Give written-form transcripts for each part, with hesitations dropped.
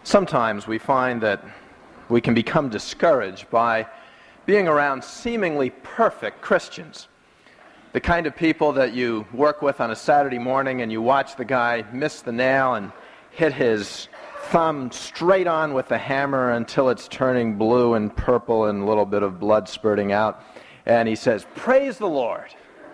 Sometimes we find that we can become discouraged by being around seemingly perfect Christians. The kind of people that you work with on a Saturday morning and you watch the guy miss the nail and hit his thumb straight on with the hammer until it's turning blue and purple and a little bit of blood spurting out. And he says, "Praise the Lord."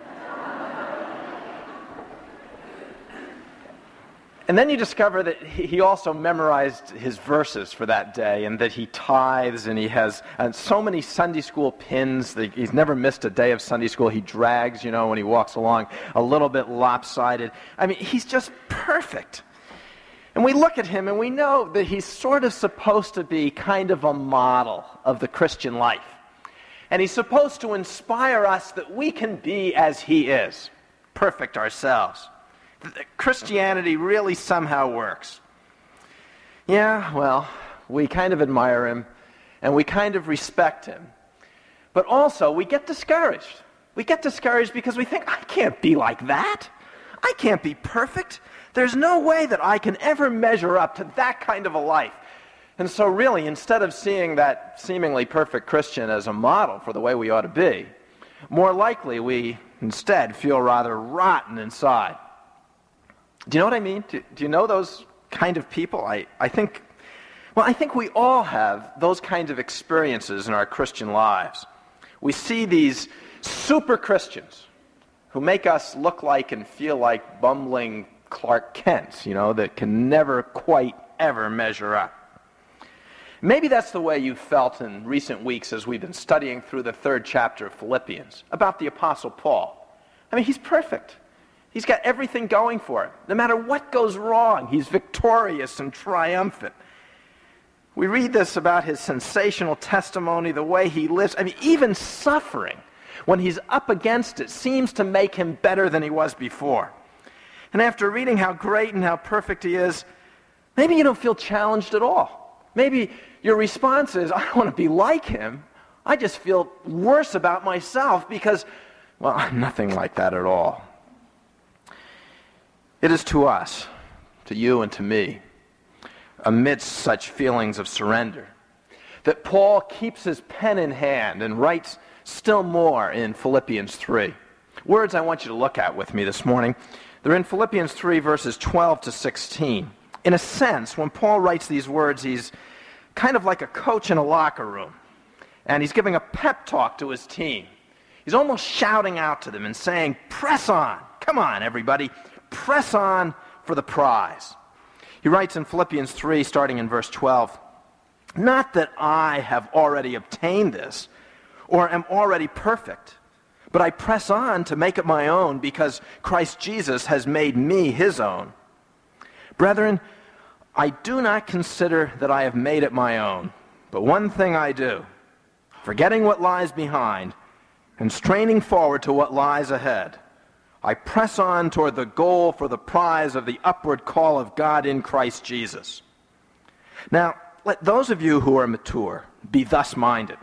And then you discover that he also memorized his verses for that day, and that he tithes, and he has so many Sunday school pins that he's never missed a day of Sunday school. He drags, when he walks along, a little bit lopsided. I mean, he's just perfect. And we look at him and we know that he's sort of supposed to be kind of a model of the Christian life. And he's supposed to inspire us that we can be as he is, perfect ourselves. Christianity really somehow works. Yeah, well, we kind of admire him, and we kind of respect him. But also, we get discouraged. We get discouraged because we think, I can't be like that. I can't be perfect. There's no way that I can ever measure up to that kind of a life. And so really, instead of seeing that seemingly perfect Christian as a model for the way we ought to be, more likely we instead feel rather rotten inside. Do you know what I mean? Do you know those kind of people? I think we all have those kinds of experiences in our Christian lives. We see these super Christians who make us look like and feel like bumbling Clark Kents, that can never quite ever measure up. Maybe that's the way you felt in recent weeks as we've been studying through the 3rd chapter of Philippians about the Apostle Paul. I mean, he's perfect. He's got everything going for him. No matter what goes wrong, he's victorious and triumphant. We read this about his sensational testimony, the way he lives. I mean, even suffering, when he's up against it, seems to make him better than he was before. And after reading how great and how perfect he is, maybe you don't feel challenged at all. Maybe your response is, I don't want to be like him. I just feel worse about myself because, well, I'm nothing like that at all. It is to us, to you and to me, amidst such feelings of surrender, that Paul keeps his pen in hand and writes still more in Philippians 3. Words I want you to look at with me this morning. They're in Philippians 3, verses 12 to 16. In a sense, when Paul writes these words, he's kind of like a coach in a locker room, and he's giving a pep talk to his team. He's almost shouting out to them and saying, "Press on. Come on, everybody. Press on for the prize." He writes in Philippians 3, starting in verse 12, "Not that I have already obtained this, or am already perfect, but I press on to make it my own because Christ Jesus has made me his own. Brethren, I do not consider that I have made it my own, but one thing I do, forgetting what lies behind and straining forward to what lies ahead, I press on toward the goal for the prize of the upward call of God in Christ Jesus. Now, let those of you who are mature be thus minded.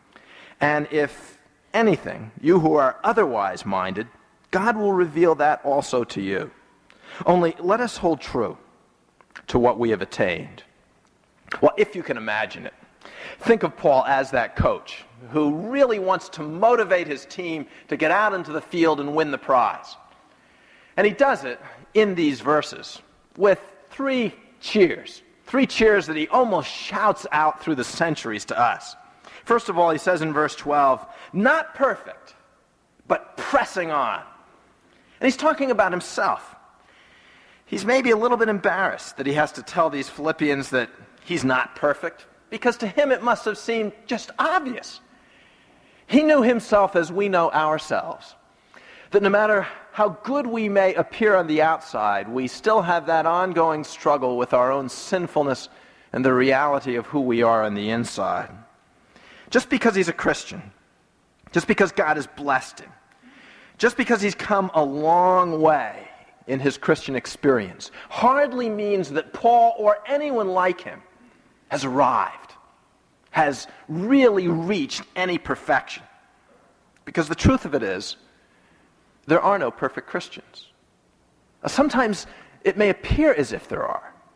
And if anything, you who are otherwise minded, God will reveal that also to you. Only let us hold true to what we have attained." Well, if you can imagine it, think of Paul as that coach who really wants to motivate his team to get out into the field and win the prize. And he does it in these verses with 3 cheers. 3 cheers that he almost shouts out through the centuries to us. First of all, he says in verse 12, "Not perfect, but pressing on." And he's talking about himself. He's maybe a little bit embarrassed that he has to tell these Philippians that he's not perfect, because to him it must have seemed just obvious. He knew himself as we know ourselves, that no matter how good we may appear on the outside, we still have that ongoing struggle with our own sinfulness and the reality of who we are on the inside. Just because he's a Christian, just because God has blessed him, just because he's come a long way in his Christian experience, hardly means that Paul or anyone like him has arrived, has really reached any perfection. Because the truth of it is, there are no perfect Christians. Sometimes it may appear as if there are.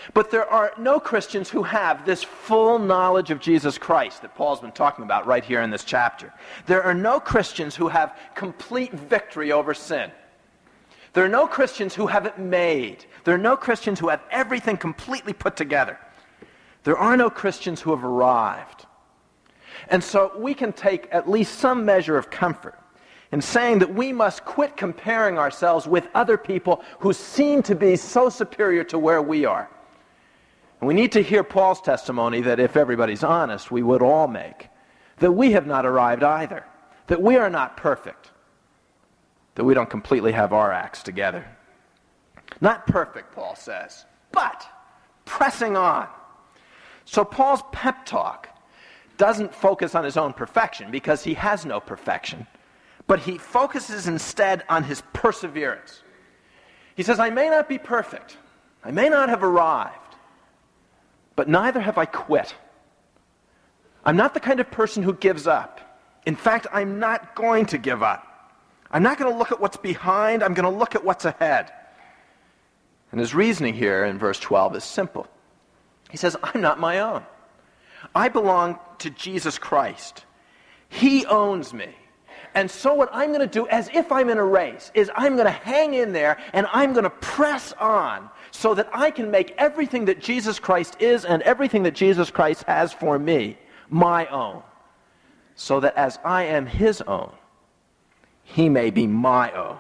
But there are no Christians who have this full knowledge of Jesus Christ that Paul's been talking about right here in this chapter. There are no Christians who have complete victory over sin. There are no Christians who have it made. There are no Christians who have everything completely put together. There are no Christians who have arrived. And so we can take at least some measure of comfort in saying that we must quit comparing ourselves with other people who seem to be so superior to where we are. And we need to hear Paul's testimony that if everybody's honest, we would all make, that we have not arrived either, that we are not perfect, that we don't completely have our acts together. Not perfect, Paul says, but pressing on. So Paul's pep talk doesn't focus on his own perfection because he has no perfection, but he focuses instead on his perseverance. He says, I may not be perfect, I may not have arrived, but neither have I quit. I'm not the kind of person who gives up. In fact, I'm not going to give up. I'm not going to look at what's behind, I'm going to look at what's ahead. And his reasoning here in verse 12 is simple. He says, I'm not my own. I belong to Jesus Christ. He owns me. And so what I'm going to do, as if I'm in a race, is I'm going to hang in there and I'm going to press on so that I can make everything that Jesus Christ is and everything that Jesus Christ has for me my own. So that as I am his own, he may be my own.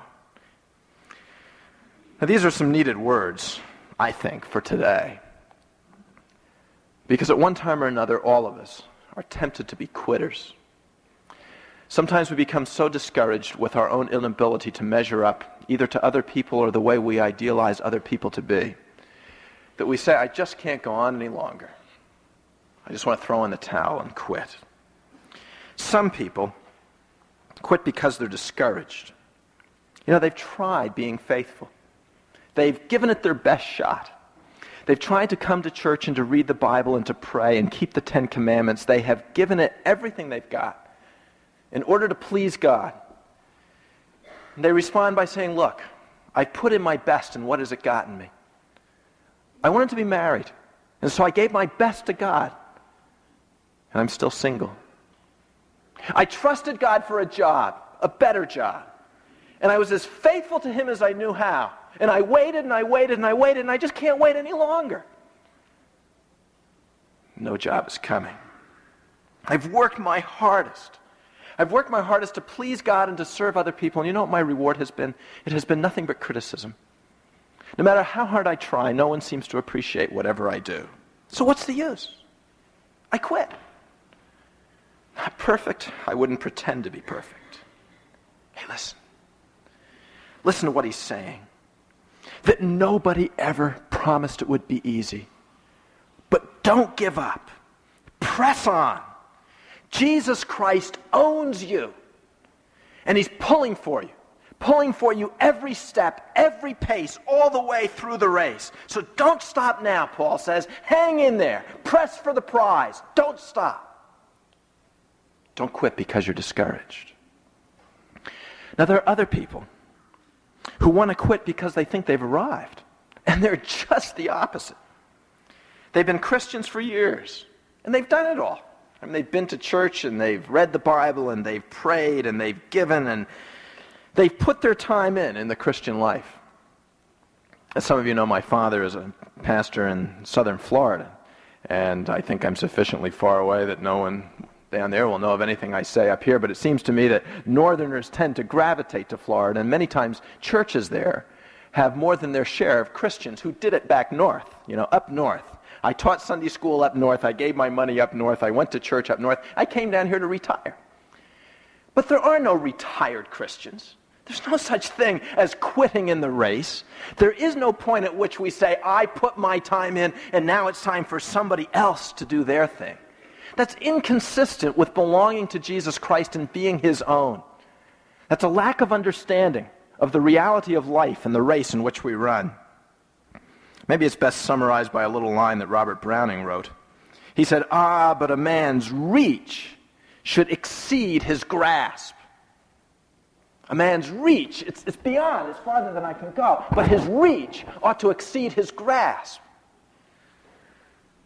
Now these are some needed words, I think, for today. Because at one time or another, all of us are tempted to be quitters. Sometimes we become so discouraged with our own inability to measure up either to other people or the way we idealize other people to be, that we say, I just can't go on any longer. I just want to throw in the towel and quit. Some people quit because they're discouraged. You know, they've tried being faithful. They've given it their best shot. They've tried to come to church and to read the Bible and to pray and keep the 10 Commandments. They have given it everything they've got in order to please God. And they respond by saying, look, I've put in my best, and what has it gotten me? I wanted to be married, and so I gave my best to God, and I'm still single. I trusted God for a job, a better job, and I was as faithful to him as I knew how. And I waited and I waited and I waited, and I just can't wait any longer. No job is coming. I've worked my hardest. I've worked my hardest to please God and to serve other people. And you know what my reward has been? It has been nothing but criticism. No matter how hard I try, no one seems to appreciate whatever I do. So what's the use? I quit. Not perfect. I wouldn't pretend to be perfect. Hey, listen. Listen to what he's saying. That nobody ever promised it would be easy. But don't give up. Press on. Jesus Christ owns you. And he's pulling for you every step, every pace, all the way through the race. So don't stop now, Paul says. Hang in there. Press for the prize. Don't stop. Don't quit because you're discouraged. Now, there are other people who want to quit because they think they've arrived. And they're just the opposite. They've been Christians for years, and they've done it all. I mean, they've been to church, and they've read the Bible, and they've prayed, and they've given, and they've put their time in the Christian life. As some of you know, my father is a pastor in southern Florida, and I think I'm sufficiently far away that no one down there will know of anything I say up here, but it seems to me that northerners tend to gravitate to Florida, and many times churches there have more than their share of Christians who did it back north, up north. I taught Sunday school up north, I gave my money up north, I went to church up north, I came down here to retire. But there are no retired Christians. There's no such thing as quitting in the race. There is no point at which we say, I put my time in, and now it's time for somebody else to do their thing. That's inconsistent with belonging to Jesus Christ and being his own. That's a lack of understanding of the reality of life and the race in which we run. Maybe it's best summarized by a little line that Robert Browning wrote. He said, but a man's reach should exceed his grasp. A man's reach, it's beyond, it's farther than I can go, but his reach ought to exceed his grasp.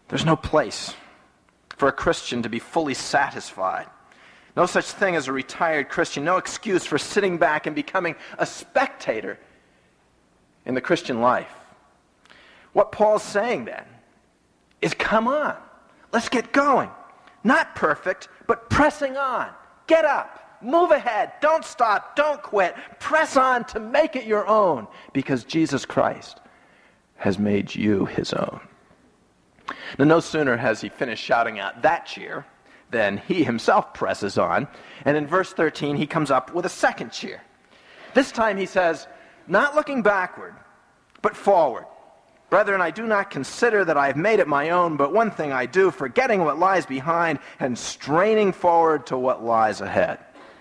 There's no place for a Christian to be fully satisfied. No such thing as a retired Christian. No excuse for sitting back and becoming a spectator in the Christian life. What Paul's saying then is, come on, let's get going. Not perfect, but pressing on. Get up, move ahead, don't stop, don't quit. Press on to make it your own, because Jesus Christ has made you his own. Now, no sooner has he finished shouting out that cheer than he himself presses on. And in verse 13, he comes up with a second cheer. This time he says, not looking backward, but forward. Brethren, I do not consider that I have made it my own, but one thing I do, forgetting what lies behind and straining forward to what lies ahead.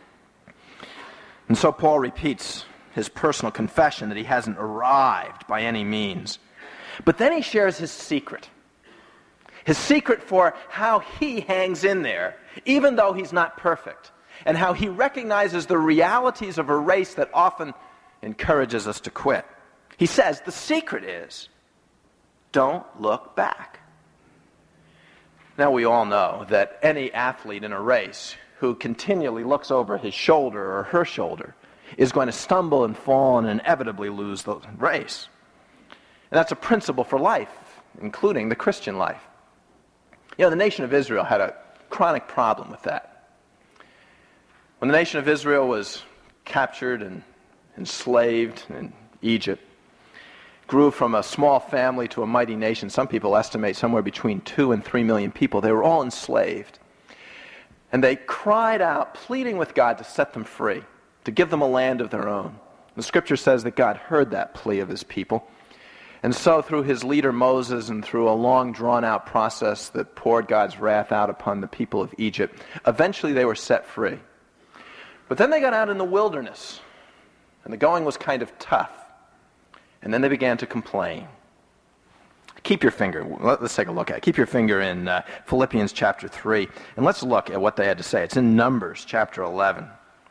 And so Paul repeats his personal confession that he hasn't arrived by any means. But then he shares his secret. His secret for how he hangs in there, even though he's not perfect, and how he recognizes the realities of a race that often encourages us to quit. He says the secret is, don't look back. Now, we all know that any athlete in a race who continually looks over his shoulder or her shoulder is going to stumble and fall and inevitably lose the race. And that's a principle for life, including the Christian life. You know, the nation of Israel had a chronic problem with that. When the nation of Israel was captured and enslaved in Egypt, grew from a small family to a mighty nation. Some people estimate somewhere between 2 and 3 million people. They were all enslaved. And they cried out, pleading with God to set them free, to give them a land of their own. The scripture says that God heard that plea of his people. And so through his leader Moses and through a long drawn-out process that poured God's wrath out upon the people of Egypt, eventually they were set free. But then they got out in the wilderness, and the going was kind of tough. And then they began to complain. Keep your finger, let's take a look at it. Keep your finger in Philippians chapter 3, and let's look at what they had to say. It's in Numbers chapter 11.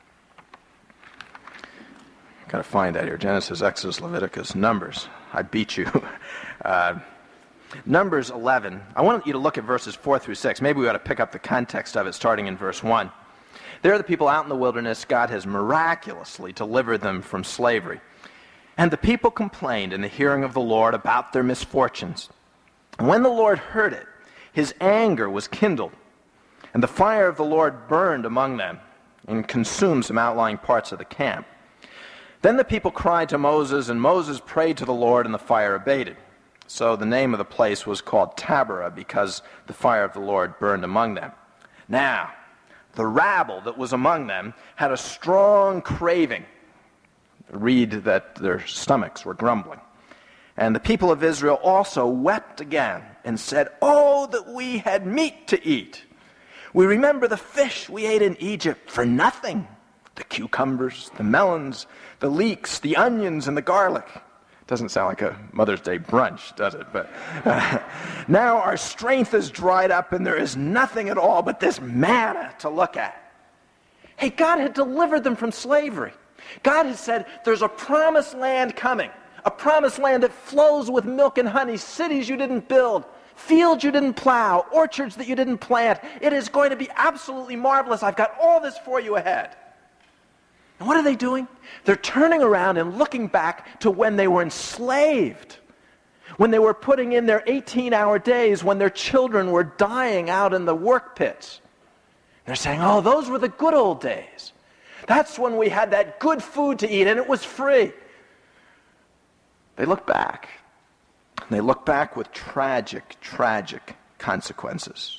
Got to find that here. Genesis, Exodus, Leviticus, Numbers. I beat you. Numbers 11. I want you to look at verses 4 through 6. Maybe we ought to pick up the context of it starting in verse 1. There are the people out in the wilderness. God has miraculously delivered them from slavery. And the people complained in the hearing of the Lord about their misfortunes. And when the Lord heard it, his anger was kindled, and the fire of the Lord burned among them and consumed some outlying parts of the camp. Then the people cried to Moses, and Moses prayed to the Lord, and the fire abated. So the name of the place was called Taberah, because the fire of the Lord burned among them. Now, the rabble that was among them had a strong craving. Read that their stomachs were grumbling. And the people of Israel also wept again and said, "Oh, that we had meat to eat. We remember the fish we ate in Egypt for nothing. The cucumbers, the melons, the leeks, the onions, and the garlic." Doesn't sound like a Mother's Day brunch, does it? But now our strength is dried up and there is nothing at all but this manna to look at. Hey, God had delivered them from slavery. God has said there's a promised land coming, a promised land that flows with milk and honey, cities you didn't build, fields you didn't plow, orchards that you didn't plant. It is going to be absolutely marvelous. I've got all this for you ahead. And what are they doing? They're turning around and looking back to when they were enslaved, when they were putting in their 18-hour days, when their children were dying out in the work pits. They're saying, oh, those were the good old days. That's when we had that good food to eat and it was free. They look back. And they look back with tragic, tragic consequences.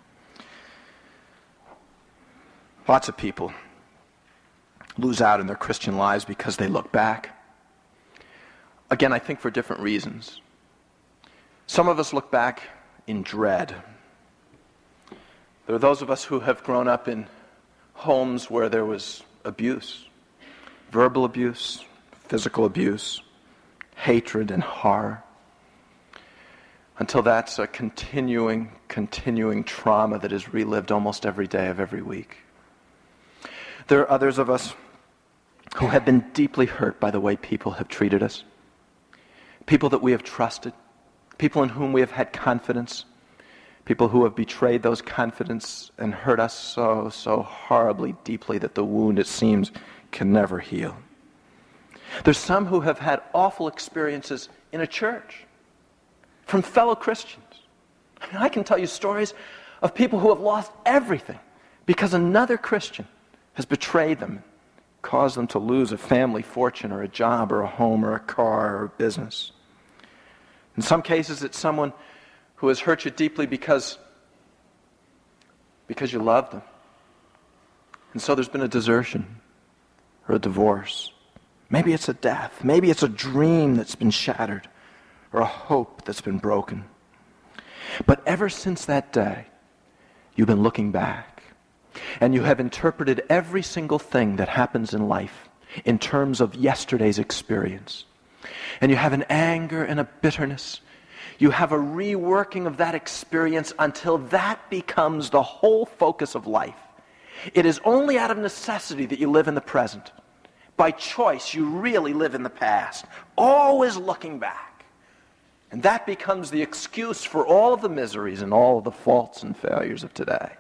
Lots of people lose out in their Christian lives because they look back. Again, I think for different reasons. Some of us look back in dread. There are those of us who have grown up in homes where there was abuse, verbal abuse, physical abuse, hatred and horror, until that's a continuing trauma that is relived almost every day of every week. There are others of us who have been deeply hurt by the way people have treated us, people that we have trusted, people in whom we have had confidence, People who have betrayed those confidence and hurt us so, so horribly deeply that the wound, it seems, can never heal. There's some who have had awful experiences in a church from fellow Christians. I mean, I can tell you stories of people who have lost everything because another Christian has betrayed them, caused them to lose a family fortune or a job or a home or a car or a business. In some cases, it's someone who has hurt you deeply because you love them. And so there's been a desertion or a divorce. Maybe it's a death. Maybe it's a dream that's been shattered or a hope that's been broken. But ever since that day, you've been looking back, and you have interpreted every single thing that happens in life in terms of yesterday's experience. And you have an anger and a bitterness. You have a reworking of that experience until that becomes the whole focus of life. It is only out of necessity that you live in the present. By choice, you really live in the past, always looking back. And that becomes the excuse for all of the miseries and all of the faults and failures of today.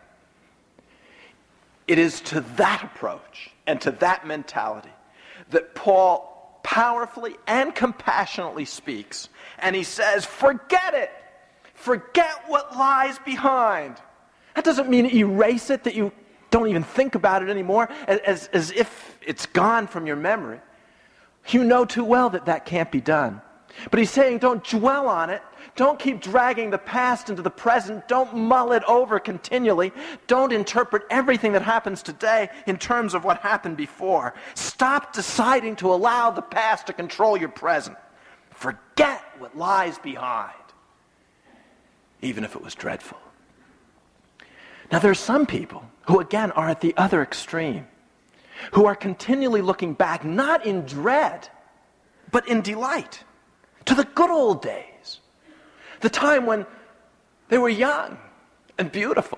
It is to that approach and to that mentality that Paul powerfully and compassionately speaks. And he says, forget it. Forget what lies behind. That doesn't mean erase it, that you don't even think about it anymore, as if it's gone from your memory. You know too well that that can't be done. But he's saying don't dwell on it. Don't keep dragging the past into the present. Don't mull it over continually. Don't interpret everything that happens today in terms of what happened before. Stop deciding to allow the past to control your present. Forget what lies behind, even if it was dreadful. Now, there are some people who, again, are at the other extreme, who are continually looking back, not in dread, but in delight, to the good old days, the time when they were young and beautiful.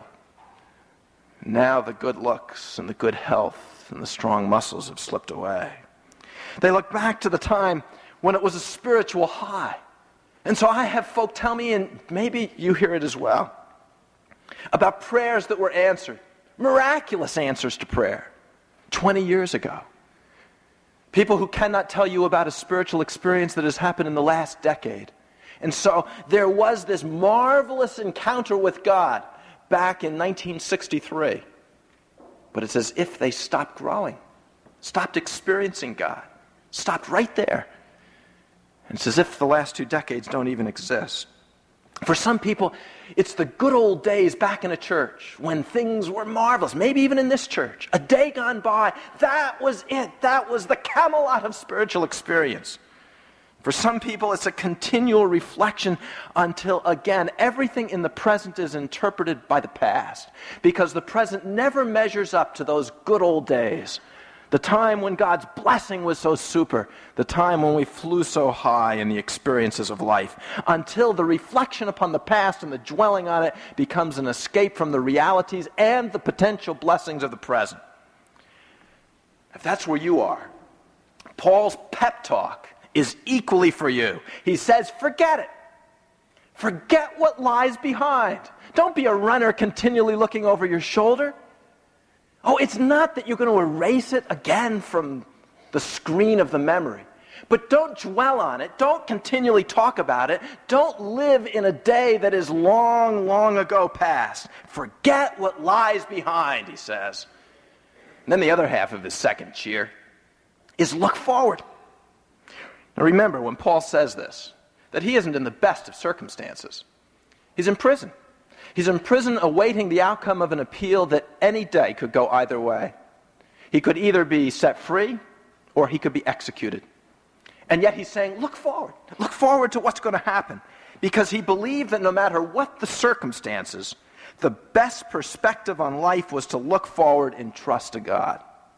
Now the good looks and the good health and the strong muscles have slipped away. They look back to the time when it was a spiritual high. And so I have folk tell me, and maybe you hear it as well, about prayers that were answered, miraculous answers to prayer 20 years ago. People who cannot tell you about a spiritual experience that has happened in the last decade. And so there was this marvelous encounter with God back in 1963. But it's as if they stopped growing, stopped experiencing God, stopped right there. And it's as if the last 2 decades don't even exist. For some people, it's the good old days back in a church when things were marvelous, maybe even in this church. A day gone by, that was it. That was the Camelot of spiritual experience. For some people, it's a continual reflection until, again, everything in the present is interpreted by the past, because the present never measures up to those good old days. The time when God's blessing was so super, the time when we flew so high in the experiences of life, until the reflection upon the past and the dwelling on it becomes an escape from the realities and the potential blessings of the present. If that's where you are, Paul's pep talk is equally for you. He says, forget it. Forget what lies behind. Don't be a runner continually looking over your shoulder. Oh, it's not that you're going to erase it again from the screen of the memory. But don't dwell on it. Don't continually talk about it. Don't live in a day that is long, long ago past. Forget what lies behind, he says. And then the other half of his second cheer is look forward. Now remember, when Paul says this, that he isn't in the best of circumstances. He's in prison. He's in prison awaiting the outcome of an appeal that any day could go either way. He could either be set free or he could be executed. And yet he's saying, look forward to what's going to happen. Because he believed that no matter what the circumstances, the best perspective on life was to look forward and trust to God.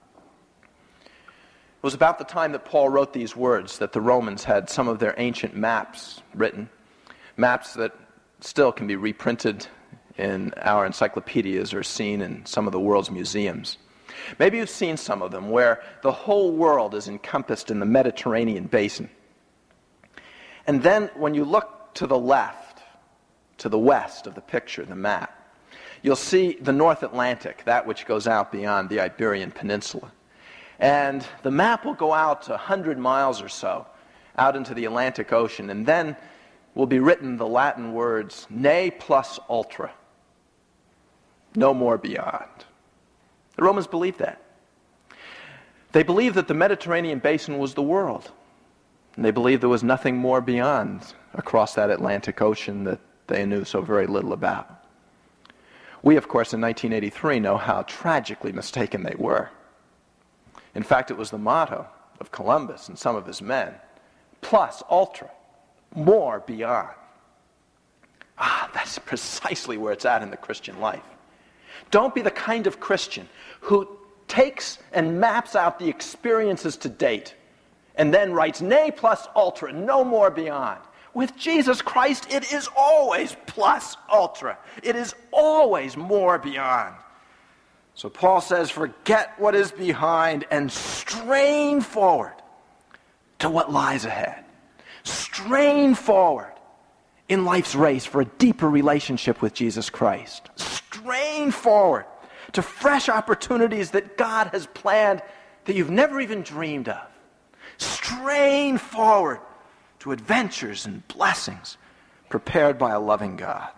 It was about the time that Paul wrote these words that the Romans had some of their ancient maps written, maps that still can be reprinted in our encyclopedias or seen in some of the world's museums. Maybe you've seen some of them where the whole world is encompassed in the Mediterranean basin. And then when you look to the left, to the west of the picture, the map, you'll see the North Atlantic, that which goes out beyond the Iberian Peninsula. And the map will go out 100 miles or so, out into the Atlantic Ocean, and then will be written the Latin words, ne plus ultra, no more beyond. The Romans believed that. They believed that the Mediterranean basin was the world. And they believed there was nothing more beyond across that Atlantic Ocean that they knew so very little about. We, of course, in 1983 know how tragically mistaken they were. In fact, it was the motto of Columbus and some of his men, plus ultra, more beyond. That's precisely where it's at in the Christian life. Don't be the kind of Christian who takes and maps out the experiences to date and then writes ne plus ultra, no more beyond. With Jesus Christ, it is always plus ultra. It is always more beyond. So Paul says, forget what is behind and strain forward to what lies ahead. Strain forward in life's race for a deeper relationship with Jesus Christ. Strain forward to fresh opportunities that God has planned that you've never even dreamed of. Strain forward to adventures and blessings prepared by a loving God.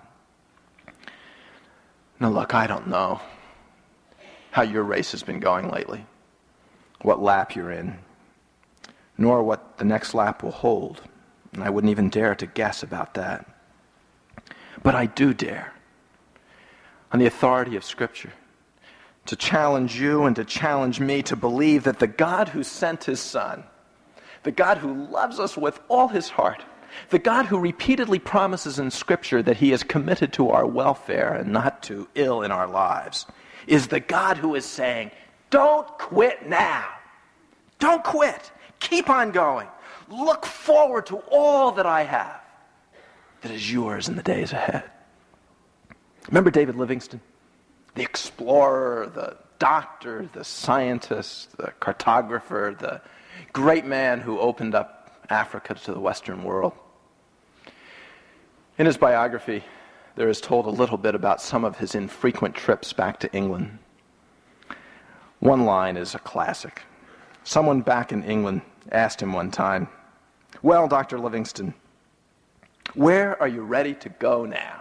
Now look, I don't know how your race has been going lately, what lap you're in, nor what the next lap will hold. And I wouldn't even dare to guess about that. But I do dare, on the authority of Scripture, to challenge you and to challenge me to believe that the God who sent his Son, the God who loves us with all his heart, the God who repeatedly promises in Scripture that he is committed to our welfare and not to ill in our lives, is the God who is saying, don't quit now. Don't quit. Keep on going. Look forward to all that I have that is yours in the days ahead. Remember David Livingstone? The explorer, the doctor, the scientist, the cartographer, the great man who opened up Africa to the Western world. In his biography, there is told a little bit about some of his infrequent trips back to England. One line is a classic. Someone back in England asked him one time, "Well, Dr. Livingstone, where are you ready to go now?"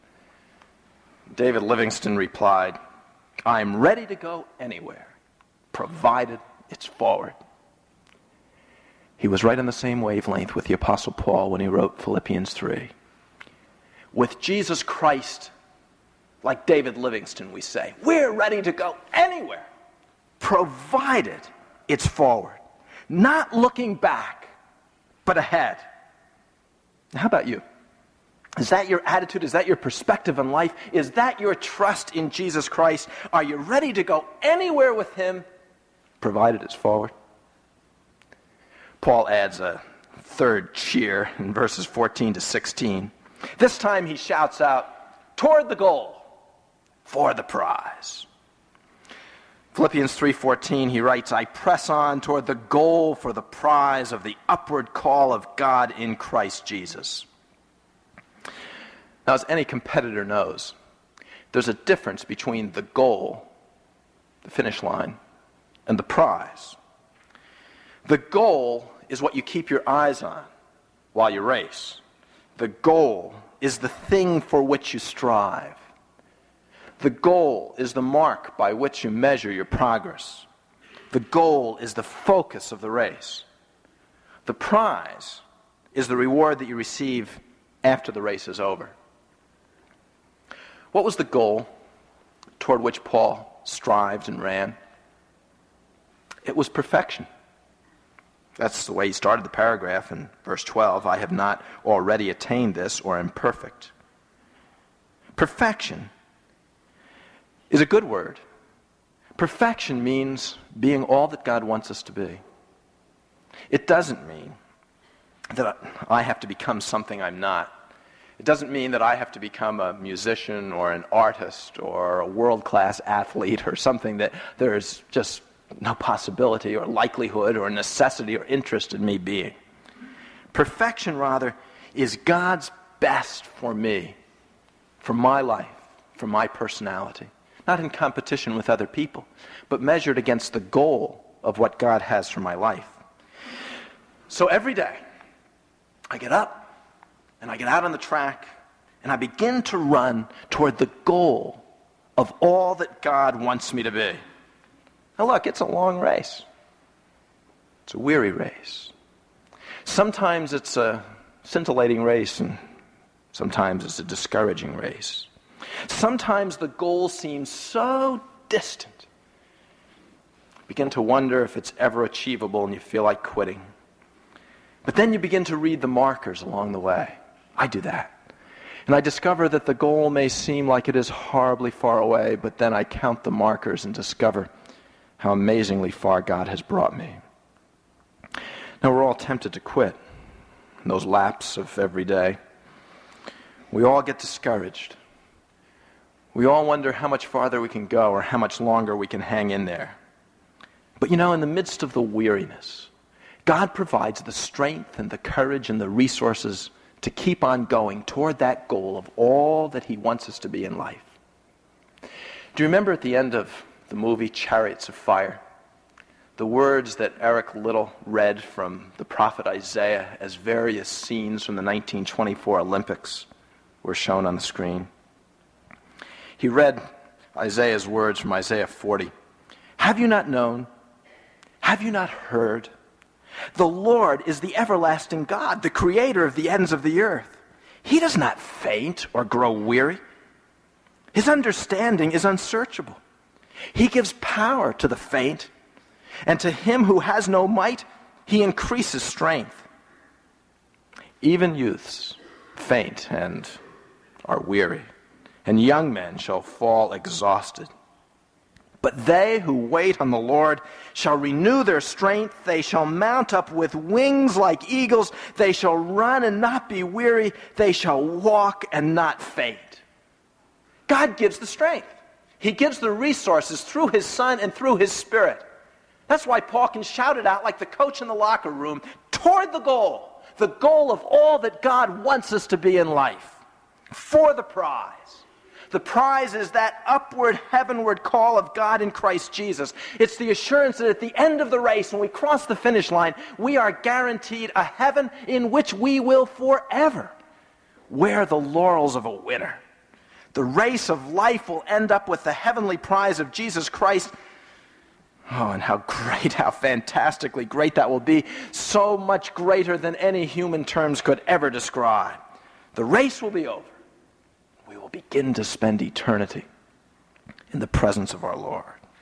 David Livingstone replied, "I'm ready to go anywhere, provided it's forward." He was right on the same wavelength with the Apostle Paul when he wrote Philippians 3. With Jesus Christ, like David Livingstone, we say, we're ready to go anywhere, provided it's forward. Not looking back, but ahead. Now, how about you? Is that your attitude? Is that your perspective on life? Is that your trust in Jesus Christ? Are you ready to go anywhere with him, provided it's forward? Paul adds a third cheer in verses 14 to 16. This time he shouts out, toward the goal, for the prize. Philippians 3:14, he writes, I press on toward the goal for the prize of the upward call of God in Christ Jesus. Now, as any competitor knows, there's a difference between the goal, the finish line, and the prize. The goal is what you keep your eyes on while you race. The goal is the thing for which you strive. The goal is the mark by which you measure your progress. The goal is the focus of the race. The prize is the reward that you receive after the race is over. What was the goal toward which Paul strived and ran? It was perfection. That's the way he started the paragraph in verse 12. I have not already attained this or am perfect. Perfection is a good word. Perfection means being all that God wants us to be. It doesn't mean that I have to become something I'm not. It doesn't mean that I have to become a musician or an artist or a world-class athlete or something that there's just no possibility or likelihood or necessity or interest in me being. Perfection, rather, is God's best for me for my life, for my personality. Not in competition with other people, but measured against the goal of what God has for my life. So every day, I get up, and I get out on the track, and I begin to run toward the goal of all that God wants me to be. Now look, it's a long race. It's a weary race. Sometimes it's a scintillating race, and sometimes it's a discouraging race. Sometimes the goal seems so distant. You begin to wonder if it's ever achievable, and you feel like quitting. But then you begin to read the markers along the way. I do that. And I discover that the goal may seem like it is horribly far away, but then I count the markers and discover how amazingly far God has brought me. Now, we're all tempted to quit in those laps of every day. We all get discouraged. We all wonder how much farther we can go or how much longer we can hang in there. But in the midst of the weariness, God provides the strength and the courage and the resources to keep on going toward that goal of all that he wants us to be in life. Do you remember at the end of the movie Chariots of Fire, the words that Eric Little read from the prophet Isaiah as various scenes from the 1924 Olympics were shown on the screen? He read Isaiah's words from Isaiah 40. Have you not known? Have you not heard? The Lord is the everlasting God, the creator of the ends of the earth. He does not faint or grow weary. His understanding is unsearchable. He gives power to the faint, and to him who has no might, he increases strength. Even youths faint and are weary, and young men shall fall exhausted. But they who wait on the Lord shall renew their strength. They shall mount up with wings like eagles. They shall run and not be weary. They shall walk and not faint. God gives the strength. He gives the resources through his Son and through his Spirit. That's why Paul can shout it out like the coach in the locker room, toward the goal of all that God wants us to be in life, for the prize. The prize is that upward, heavenward call of God in Christ Jesus. It's the assurance that at the end of the race, when we cross the finish line, we are guaranteed a heaven in which we will forever wear the laurels of a winner. The race of life will end up with the heavenly prize of Jesus Christ. Oh, and how great, how fantastically great that will be. So much greater than any human terms could ever describe. The race will be over. We will begin to spend eternity in the presence of our Lord.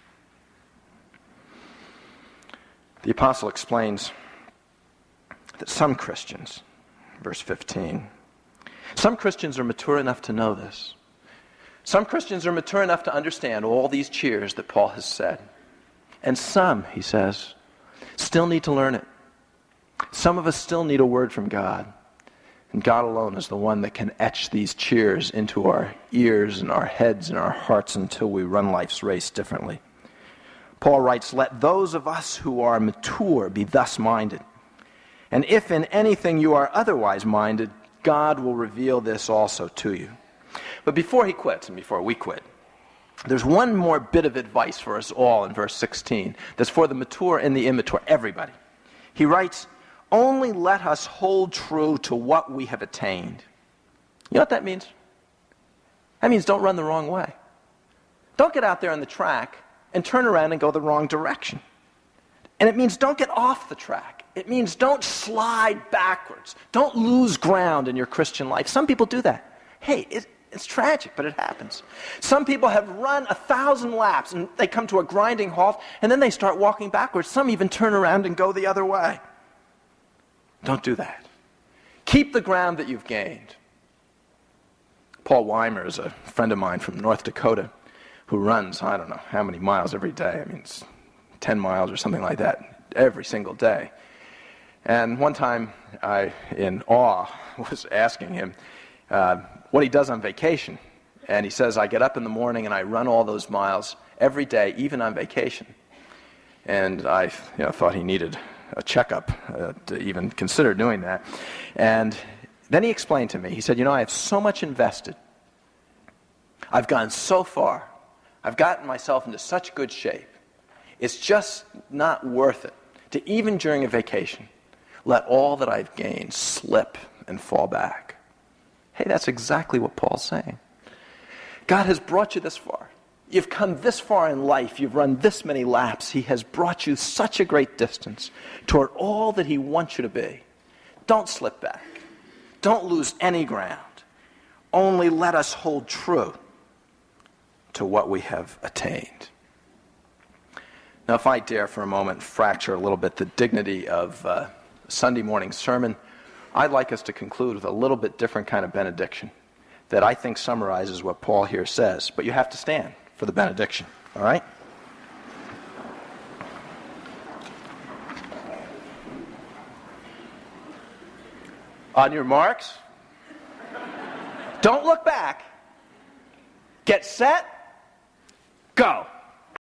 The apostle explains that some Christians, verse 15, some Christians are mature enough to know this. Some Christians are mature enough to understand all these cheers that Paul has said. And some, he says, still need to learn it. Some of us still need a word from God. And God alone is the one that can etch these cheers into our ears and our heads and our hearts until we run life's race differently. Paul writes, let those of us who are mature be thus minded. And if in anything you are otherwise minded, God will reveal this also to you. But before he quits and before we quit, there's one more bit of advice for us all in verse 16 that's for the mature and the immature, everybody. He writes, only let us hold true to what we have attained. You know what that means? That means don't run the wrong way. Don't get out there on the track and turn around and go the wrong direction. And it means don't get off the track. It means don't slide backwards. Don't lose ground in your Christian life. Some people do that. Hey, it's tragic, but it happens. Some people have run 1,000 laps and they come to a grinding halt and then they start walking backwards. Some even turn around and go the other way. Don't do that. Keep the ground that you've gained. Paul Weimer is a friend of mine from North Dakota who runs, I don't know how many miles every day. I mean, it's 10 miles or something like that every single day. And one time I, in awe, was asking him what he does on vacation. And he says, I get up in the morning and I run all those miles every day, even on vacation. And I thought he needed a checkup to even consider doing that. And then he explained to me, he said, I have so much invested I've gone so far. I've gotten myself into such good shape. It's just not worth it to, even during a vacation, let all that I've gained slip and fall back. Hey, that's exactly what Paul's saying. God has brought you this far. You've come this far in life. You've run this many laps. He has brought you such a great distance toward all that he wants you to be. Don't slip back. Don't lose any ground. Only let us hold true to what we have attained. Now, if I dare for a moment fracture a little bit the dignity of Sunday morning sermon, I'd like us to conclude with a little bit different kind of benediction that I think summarizes what Paul here says. But you have to stand for the benediction, all right? On your marks, don't look back. Get set, go.